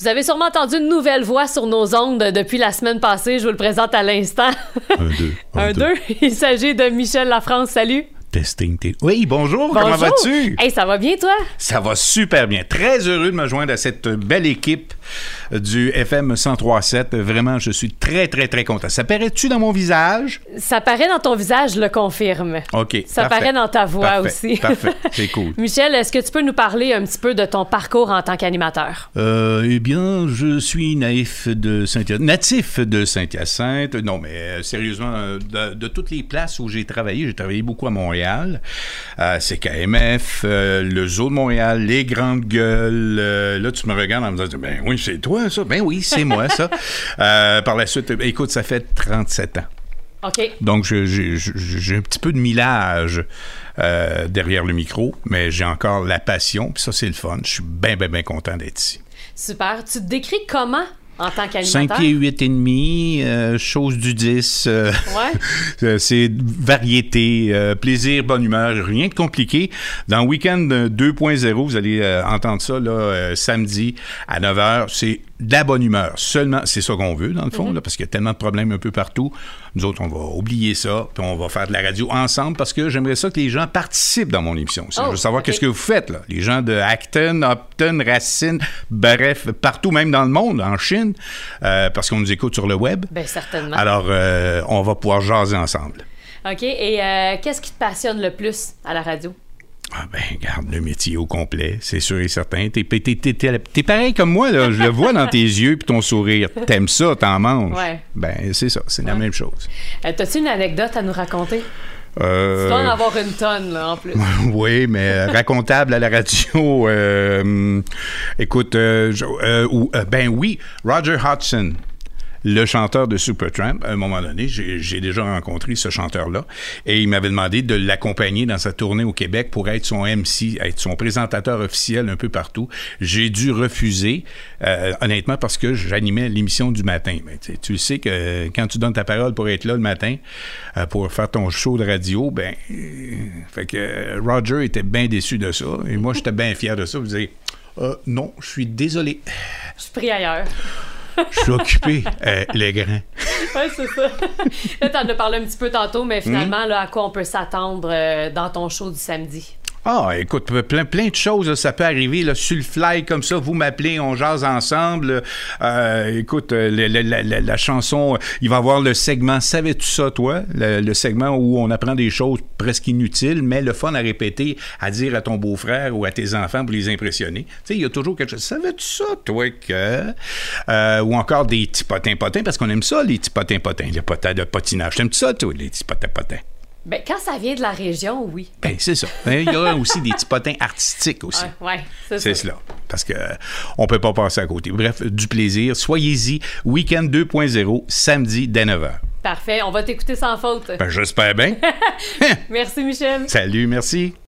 Vous avez sûrement entendu une nouvelle voix sur nos ondes depuis la semaine passée. Je vous le présente à l'instant. Un, deux. Il s'agit de Michel Lafrance. Salut. Testing. Oui, bonjour, comment vas-tu? Hey, ça va bien, toi? Ça va super bien. Très heureux de me joindre à cette belle équipe du FM 103.7. Vraiment, je suis très, très, très content. Ça paraît-tu dans mon visage? Ça paraît dans ton visage, je le confirme. OK, ça parfait. paraît dans ta voix aussi. Parfait, c'est cool. Michel, est-ce que tu peux nous parler un petit peu de ton parcours en tant qu'animateur? Eh bien, je suis natif de Saint-Hyacinthe. Non, mais sérieusement, de toutes les places où j'ai travaillé beaucoup à Montréal. CKMF, le Zoo de Montréal, les Grandes Gueules. Là, tu me regardes en me disant, ben oui, c'est toi, ça. Ben oui, c'est moi, ça. Par la suite, écoute, ça fait 37 ans. OK. Donc, j'ai un petit peu de millage derrière le micro, mais j'ai encore la passion, puis ça, c'est le fun. Je suis bien, bien, bien content d'être ici. Super. Tu te décris comment en tant qu'animateur? 5 pieds 8 et demi, chose du 10. Ouais. C'est variété, plaisir, bonne humeur, rien de compliqué. Dans Week-end 2.0, vous allez entendre ça là, samedi à 9h. C'est de la bonne humeur. Seulement, c'est ça qu'on veut, dans le fond, là, parce qu'il y a tellement de problèmes un peu partout. Nous autres, on va oublier ça, puis on va faire de la radio ensemble, parce que j'aimerais ça que les gens participent dans mon émission. Je veux savoir qu'est-ce que vous faites, là. Les gens de Acton, Upton, Racine, bref, partout, même dans le monde, en Chine, parce qu'on nous écoute sur le web. Bien, certainement. Alors, on va pouvoir jaser ensemble. OK. Et qu'est-ce qui te passionne le plus à la radio? Ah ben, garde le métier au complet, c'est sûr et certain. T'es pareil comme moi, là. Je le vois dans tes yeux puis ton sourire. T'aimes ça, t'en manges. Ouais. Ben, c'est ça, c'est la même chose. T'as-tu une anecdote à nous raconter? Tu dois en avoir une tonne, là, en plus. Oui, mais racontable à la radio. Écoute, ben oui, Roger Hodgson, le chanteur de Supertramp, à un moment donné, j'ai déjà rencontré ce chanteur-là, et il m'avait demandé de l'accompagner dans sa tournée au Québec pour être son MC, être son présentateur officiel un peu partout. J'ai dû refuser, honnêtement, parce que j'animais l'émission du matin. Mais tu sais que quand tu donnes ta parole pour être là le matin, pour faire ton show de radio, ben, fait que Roger était bien déçu de ça, et moi, j'étais bien fier de ça. Je disais, non, je suis désolé. Je suis pris ailleurs. Je suis occupé, les grands. Oui, c'est ça. Là, t'en as parlé un petit peu tantôt, mais finalement, là, à quoi on peut s'attendre dans ton show du samedi? Ah, écoute, plein de choses, là, ça peut arriver là, sur le fly comme ça. Vous m'appelez, on jase ensemble. Écoute, la chanson, il va y avoir le segment « Savais-tu ça, toi? » Le segment où on apprend des choses presque inutiles, mais le fun à répéter, à dire à ton beau-frère ou à tes enfants pour les impressionner. Tu sais, il y a toujours quelque chose. « Savais-tu ça, toi, que... » Ou encore des petits potins, parce qu'on aime ça, les petits potins, les potins de potinage. T'aimes-tu ça, toi, les petits potins? Ben, quand ça vient de la région, oui. Ben, c'est ça. Il y aura aussi des petits potins artistiques aussi. Ouais, c'est ça. Cela. Parce que on peut pas passer à côté. Bref, du plaisir. Soyez-y. Week-end 2.0, samedi dès 9h. Parfait. On va t'écouter sans faute. Ben, j'espère bien. Merci, Michel. Salut, merci.